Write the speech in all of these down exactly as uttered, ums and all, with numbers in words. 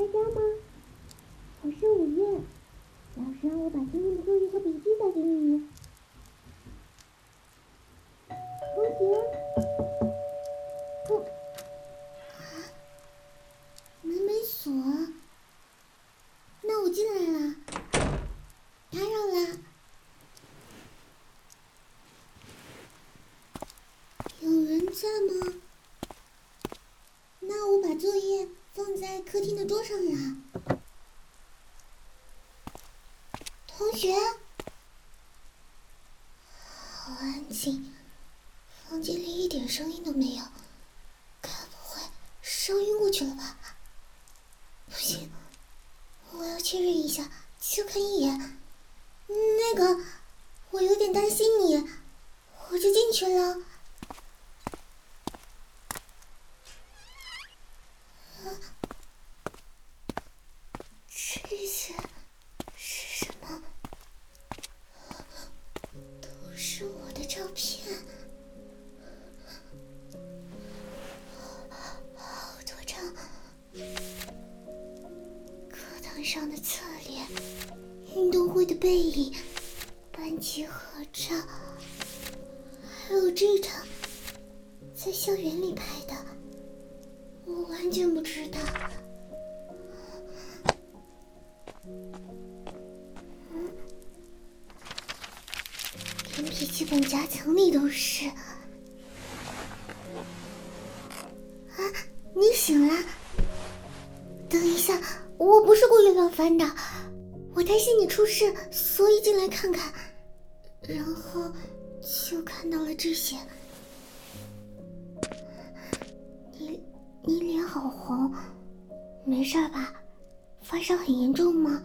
在家吗？我是五月，老师让我把今天的作业和笔记带给你。同学，哦，门没锁，那我进来了，打扰了。有人在吗？那我把作业放在客厅的桌上了。同学，好安静，房间里一点声音都没有，该不会烧晕过去了吧？不行，我要确认一下，就看一眼。那个，我有点担心你，我就进去了。啊，这些是什么？都是我的照片，好多张。课堂上的侧脸，运动会的背影，班级合照，还有这张在校园里拍的，我完全不知道。嗯，连笔记本夹层里都是。啊，你醒了？等一下，我不是故意乱翻的，我担心你出事，所以进来看看，然后就看到了这些。你你脸好红，没事吧？发烧很严重吗？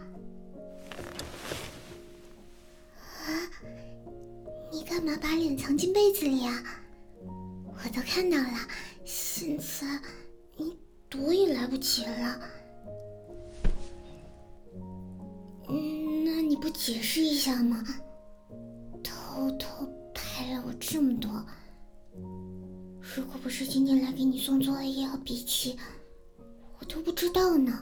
啊，你干嘛把脸藏进被子里啊？我都看到了，现在你躲也来不及了。嗯，那你不解释一下吗？偷偷拍了我这么多，如果不是今天来给你送作业和笔记，我都不知道呢。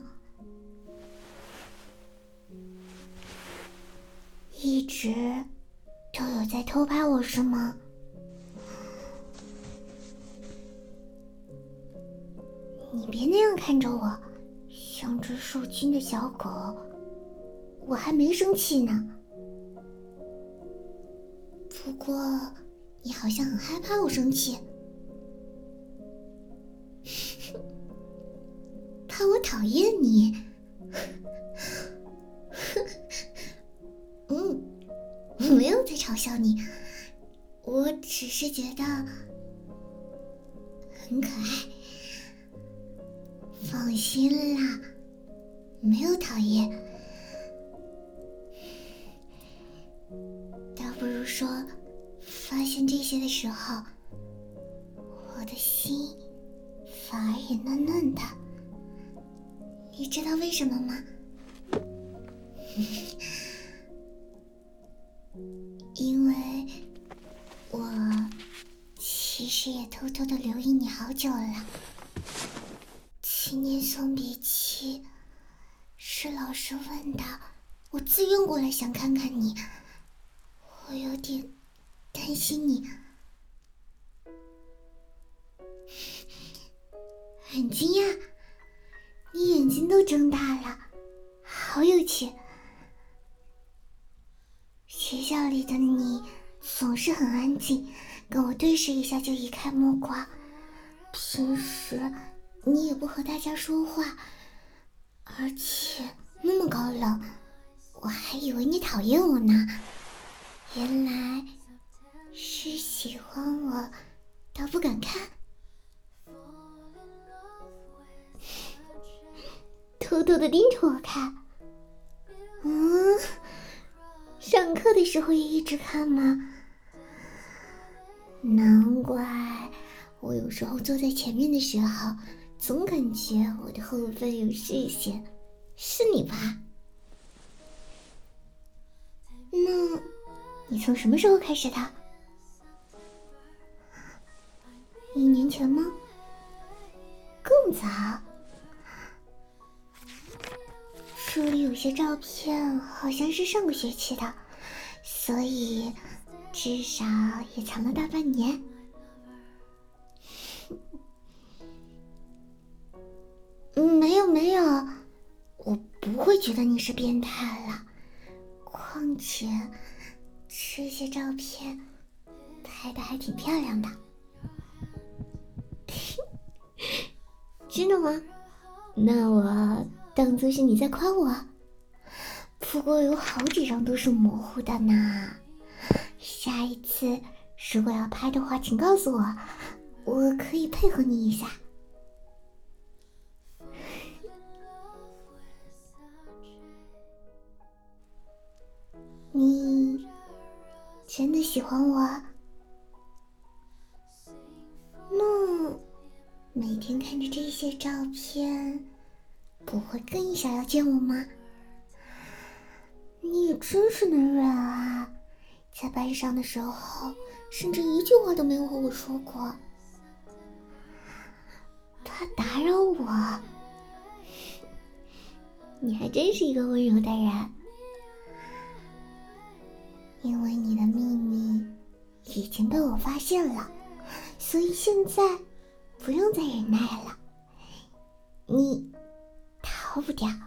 一直都有在偷拍我是吗？你别那样看着我，像只受惊的小狗。我还没生气呢。不过，你好像很害怕我生气。怕我讨厌你。嗯，我没有在嘲笑你，我只是觉得很可爱。放心啦，没有讨厌。倒不如说，发现这些的时候，我的心反而也嫩嫩的。你知道为什么吗？因为我其实也偷偷的留意你好久了。今天送笔记是老师问的，我自愿过来想看看你，我有点担心你。很惊讶，你眼睛都睁大了，好有趣。学校里的你总是很安静，跟我对视一下就一概莫挂。平时你也不和大家说话，而且那么高冷，我还以为你讨厌我呢。原来是喜欢我到不敢看。偷偷的盯着我看。嗯，上课的时候也一直看吗？难怪我有时候坐在前面的时候，总感觉我的后背有视线，是你吧？那你从什么时候开始的？一年前吗？更早。 这里有些照片好像是上个学期的，所以至少也藏了大半年。没有没有，我不会觉得你是变态了。况且这些照片拍的还挺漂亮的。真的吗？那我当作是你在夸我。不过有好几张都是模糊的呢。下一次如果要拍的话，请告诉我，我可以配合你一下。你真的喜欢我？那每天看着这些照片，不会更想要见我吗？你也真是能忍啊，在班上的时候甚至一句话都没有和我说过，怕打扰我。你还真是一个温柔的人。因为你的秘密已经被我发现了，所以现在不用再忍耐了，你逃不掉。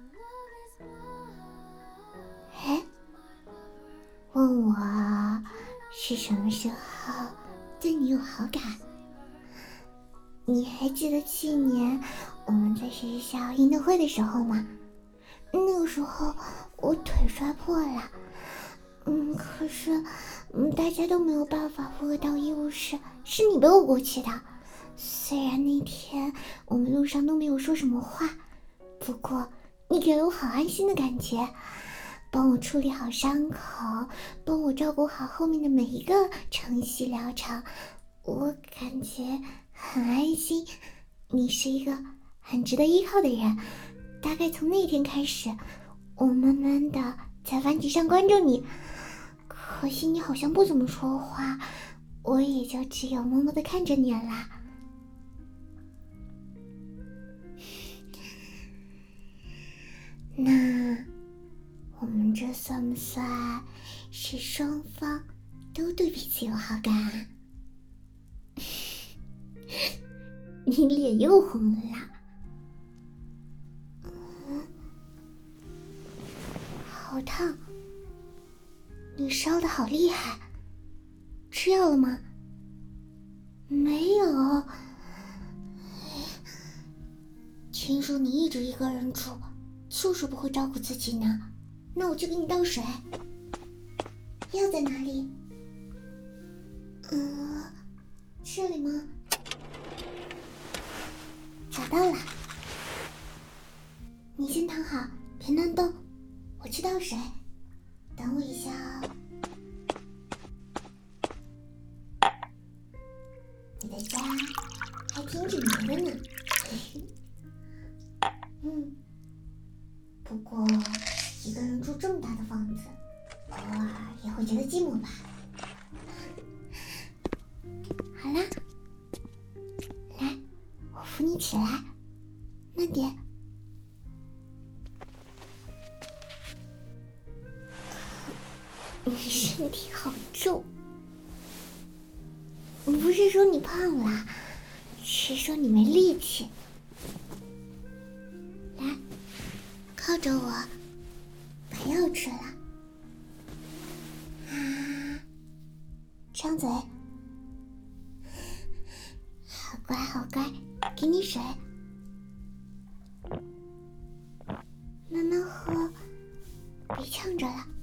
哎，问我是什么时候对你有好感？你还记得去年我们在学校运动会的时候吗？那个时候我腿摔破了，嗯，可是嗯，大家都没有办法扶我到医务室，是你背我过去的。虽然那天我们路上都没有说什么话，不过你给了我好安心的感觉，帮我处理好伤口，帮我照顾好后面的每一个程序疗程，我感觉很安心。你是一个很值得依靠的人。大概从那天开始，我慢慢的在班级上关注你，可惜你好像不怎么说话，我也就只有默默的看着你了。那我们这算不算是双方都对彼此有好感啊？你脸又红了。嗯，好烫，你烧得好厉害，吃药了吗？没有。听说你一直一个人住，就是不会照顾自己呢。那我去给你倒水。药在哪里？嗯，这里吗？找到了。你先躺好，别乱动，我去倒水。等我一下哦。你的家还挺整洁的呢。嗯，不过一个人住这么大的房子，偶尔也会觉得寂寞吧。好啦，来，我扶你起来，慢点。你身体好重，不是说你胖了，是说你没力气。来，靠着我，把药吃了。啊，张嘴。好乖好乖，给你水，慢慢喝，别呛着了。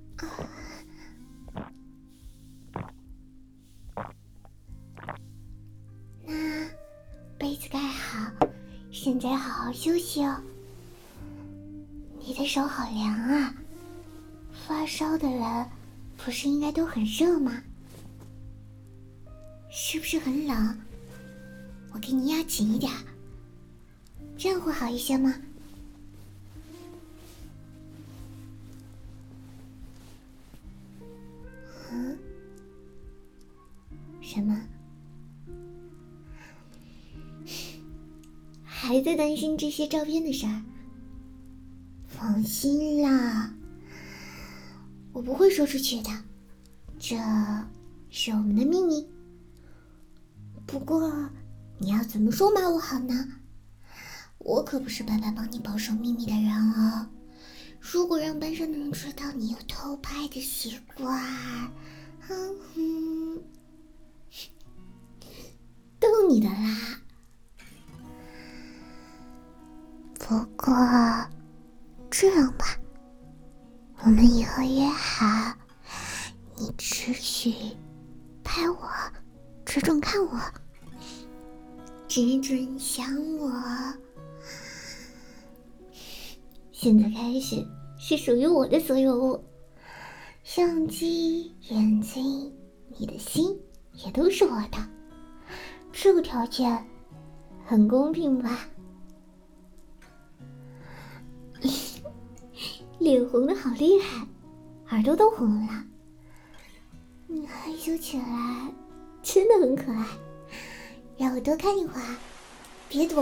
那被子盖好，现在好好休息哦。你的手好凉啊，发烧的人不是应该都很热吗？是不是很冷？我给你压紧一点，这样会好一些吗？嗯？什么？还在担心这些照片的事儿？放放心啦，我不会说出去的，这是我们的秘密。不过你要怎么收买我好呢？我可不是白白帮你保守秘密的人哦。如果让班上的人知道你有偷拍的习惯，哼哼，逗你的啦。不过这样吧，我们以后约好，你只许拍我，只准看我，只准想我。现在开始是属于我的所有物，相机、眼睛、你的心也都是我的。这个条件很公平吧？脸红的好厉害，耳朵都红了。你害羞起来真的很可爱，让我多看一会儿，别躲。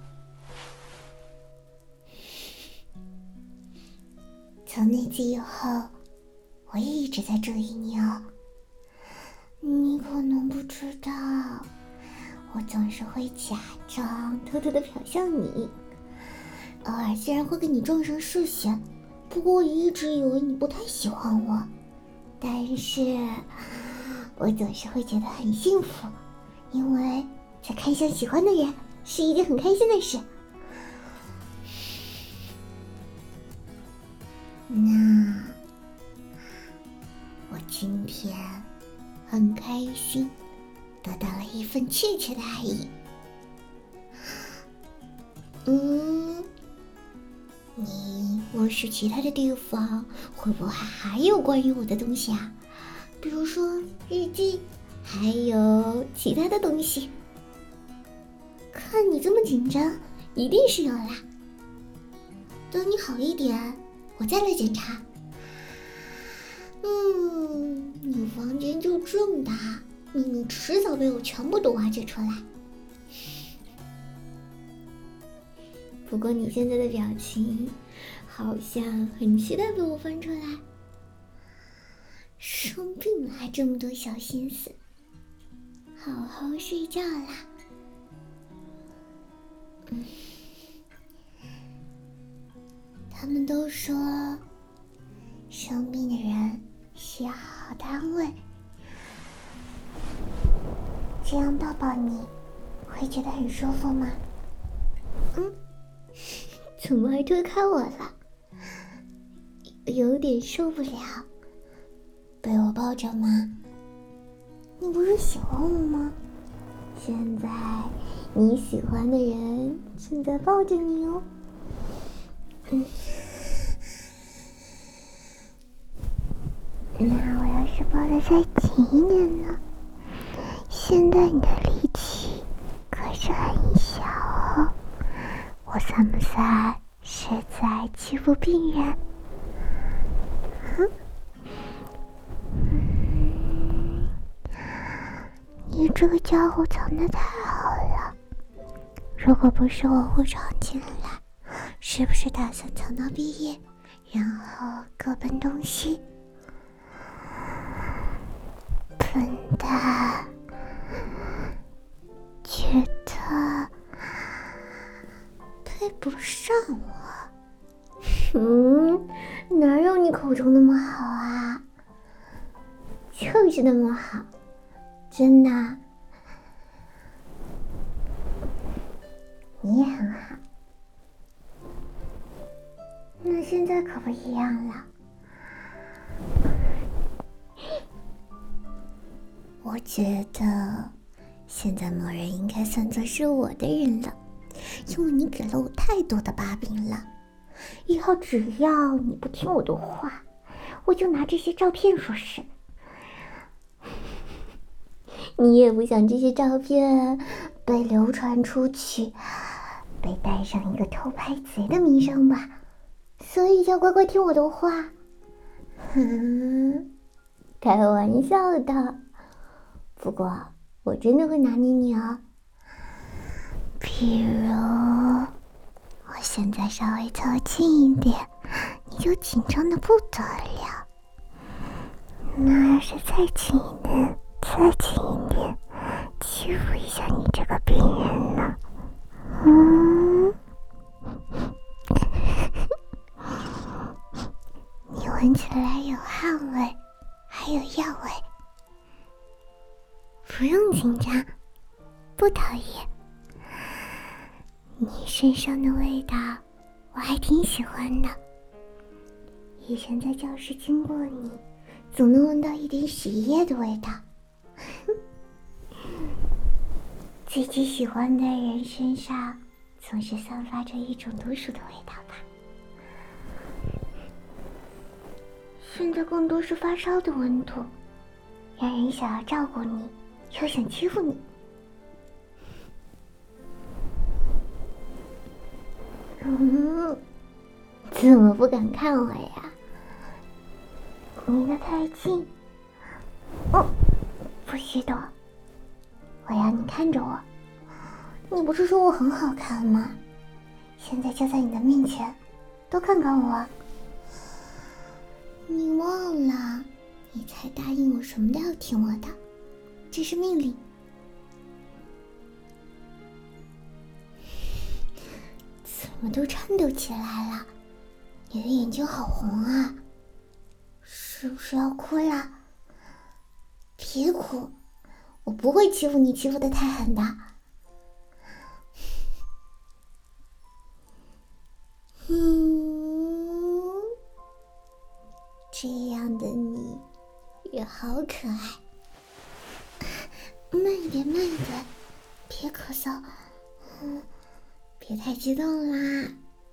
从那次以后，我也一直在注意你哦。你可能不知道，我总是会假装偷偷的瞟向你，偶尔虽然会跟你撞上视线，不过我一直以为你不太喜欢我，但是我总是会觉得很幸福，因为在看向喜欢的人是一件很开心的事。那我今天很开心得到了一份确切的爱意。嗯，你卧室其他的地方会不会还有关于我的东西啊？比如说日记，还有其他的东西。看你这么紧张，一定是有啦。等你好一点，我再来检查。嗯，你房间就这么大，秘密迟早被我全部都挖掘出来。不过你现在的表情好像很期待被我翻出来。生病了还这么多小心思，好好睡觉啦。嗯，他们都说生病的人需要好好的安慰，这样抱抱你会觉得很舒服吗？嗯，怎么还推开我了？有点受不了，被我抱着吗？你不是喜欢我吗？现在你喜欢的人正在抱着你哦。嗯，那我要是抱得再紧一点呢？现在你的力气可是很小哦，我算不算是在欺负病人？嗯，嗯，你这个家伙藏得太好了，如果不是我误闯进来，是不是打算藏到毕业，然后各奔东西？笨蛋，觉得配不上我？嗯，哪有你口中那么好啊？就是那么好，真的。你也很好。那现在可不一样了。我觉得现在某人应该算作是我的人了，因为你给了我太多的把柄了。以后只要你不听我的话，我就拿这些照片说事。你也不想这些照片被流传出去，被带上一个偷拍贼的名声吧，所以就乖乖听我的话。哼，开玩笑的，不过我真的会拿捏你哦。比如我现在稍微凑近一点， 你就紧张的不得了。那要是再紧一点，再紧一点，欺负一下你这个病人呢？嗯，你闻起来有汗味，还有药味。不用紧张，不讨厌。你身上的味道我还挺喜欢的。以前在教室经过你，总能闻到一点洗衣液的味道。自己喜欢的人身上总是散发着一种独属的味道吧。现在更多是发烧的温度，让人想要照顾你，又想欺负你。嗯，怎么不敢看我呀？离得太近。哦，不许躲！我要你看着我。你不是说我很好看吗？现在就在你的面前，多看看我。你忘了，你才答应我什么都要听我的，这是命令。怎么都颤抖起来了？你的眼睛好红啊，是不是要哭了？别哭，我不会欺负你，欺负得太狠的。嗯，这样的你也好可爱。慢一点，慢一点，别咳嗽。嗯，别太激动啦。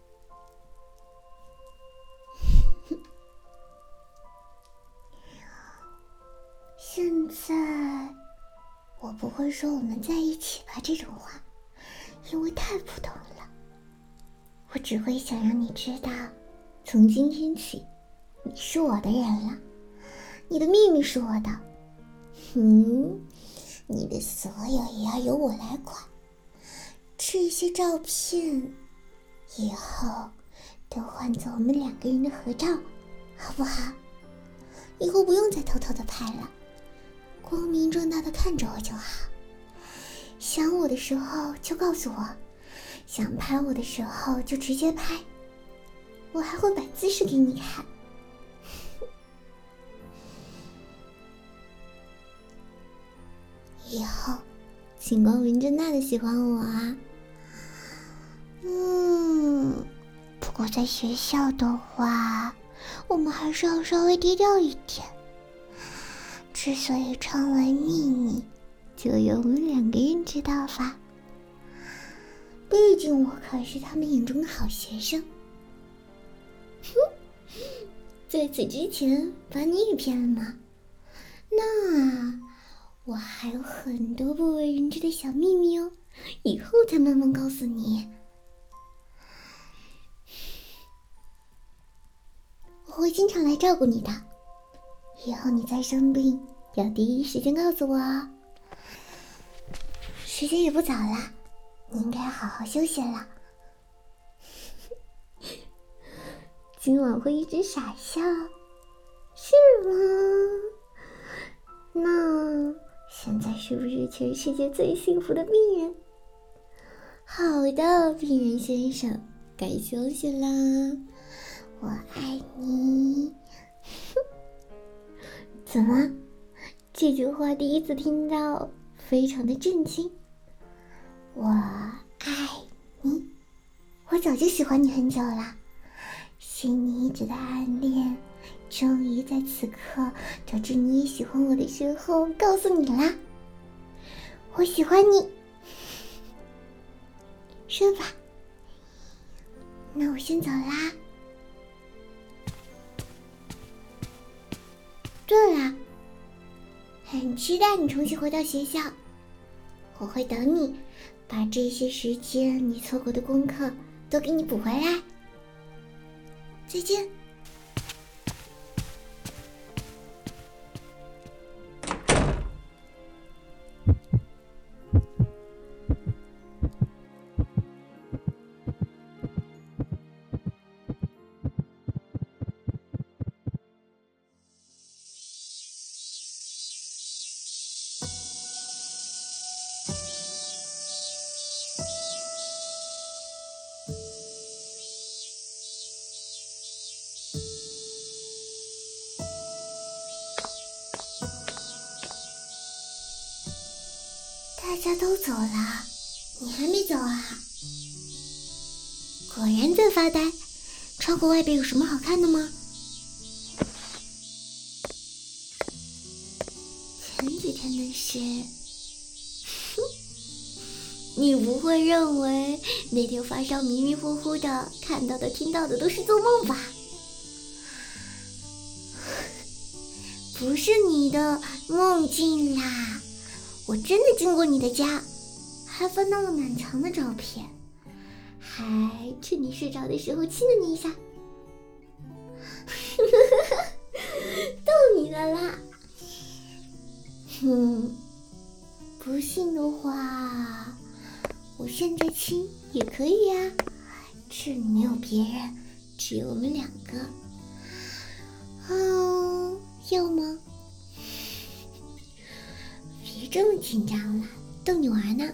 现在我不会说我们在一起吧这种话，因为太普通了。我只会想让你知道，从今天起，你是我的人了，你的秘密是我的。嗯，你的所有也要由我来管。这些照片以后都换做我们两个人的合照，好不好？以后不用再偷偷的拍了，光明正大的看着我就好。想我的时候就告诉我，想拍我的时候就直接拍，我还会摆姿势给你看。以后请光明正大的喜欢我啊。嗯，不过在学校的话，我们还是要稍微低调一点。之所以称为秘密，就由我们两个人知道吧。毕竟我可是他们眼中的好学生。哼，在此之前把你也骗了吗？那我还有很多不为人知的小秘密哦，以后再慢慢告诉你。我会经常来照顾你的，以后你再生病要第一时间告诉我哦。时间也不早了，你应该好好休息了。今晚会一直傻笑，是吗？那现在是不是全世界最幸福的病人？好的，病人先生，该休息啦。我爱你。怎么？这句话第一次听到，非常的震惊。我爱你，我早就喜欢你很久了，心里一直的暗恋，终于在此刻得知你也喜欢我的时候，告诉你啦。我喜欢你。说吧，那我先走啦。对了，很期待你重新回到学校，我会等你，把这些时间你错过的功课都给你补回来。再见。 家都走了，你还没走啊？果然在发呆。窗户外边有什么好看的吗？前几天的事，你不会认为那天发烧迷迷糊糊的看到的听到的都是做梦吧？不是你的梦境啦，我真的进过你的家，还翻到了满墙的照片，还趁你睡着的时候亲了你一下。逗你的啦。嗯，不信的话，我现在亲也可以呀，这里没有别人，只有我们两个。嗯，要吗？别这么紧张了，逗你玩呢。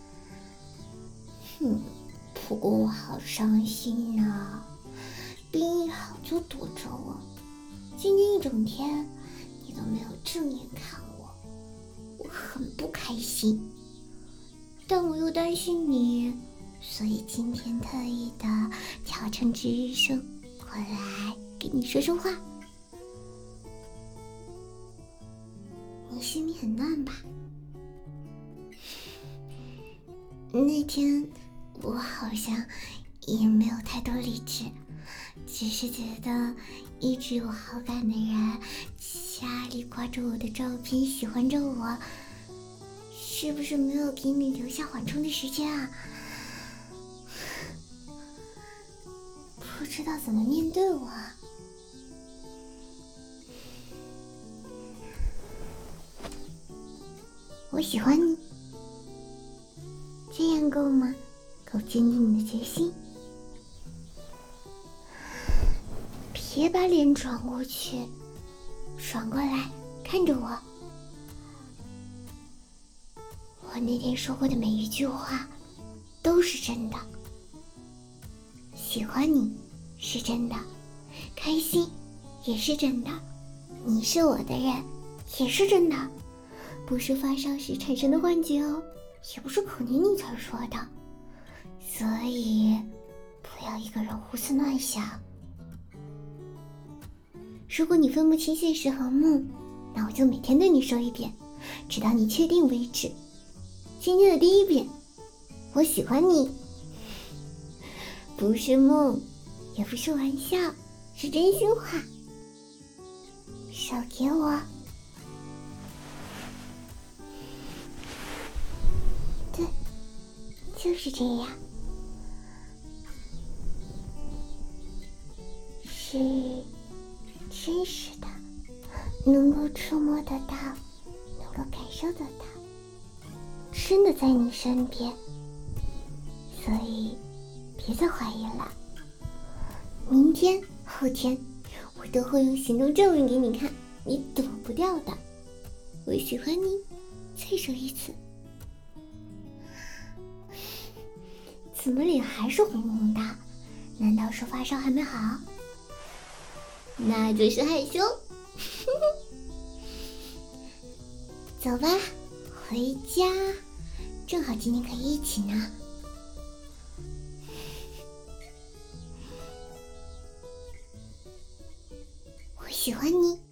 哼，不过我好伤心啊，冰一好就躲着我，今天一整天你都没有正眼看我，我很不开心。但我又担心你，所以今天特意的调成值日生过来给你说说话。你心里很乱吧？那天我好像也没有太多理智，只是觉得一直有好感的人家里挂着我的照片，喜欢着我，是不是没有给你留下缓冲的时间啊？不知道怎么面对我。我喜欢你，这样够吗？够坚定你的决心。别把脸转过去，转过来看着我。我那天说过的每一句话都是真的，喜欢你是真的，开心也是真的，你是我的人也是真的，不是发烧时产生的幻觉哦，也不是可怜你才说的，所以不要一个人胡思乱想。如果你分不清现实和梦，那我就每天对你说一遍，直到你确定为止。今天的第一遍，我喜欢你，不是梦，也不是玩笑，是真心话。手给我。对，就是这样。是真实的，能够触摸得到，能够感受得到，真的在你身边，所以别再怀疑了。明天后天我都会用行动证明给你看，你躲不掉的。我喜欢你，再说一次。怎么脸还是红红的？难道是发烧还没好？那就是害羞。走吧，回家，正好今天可以一起呢。我喜欢你。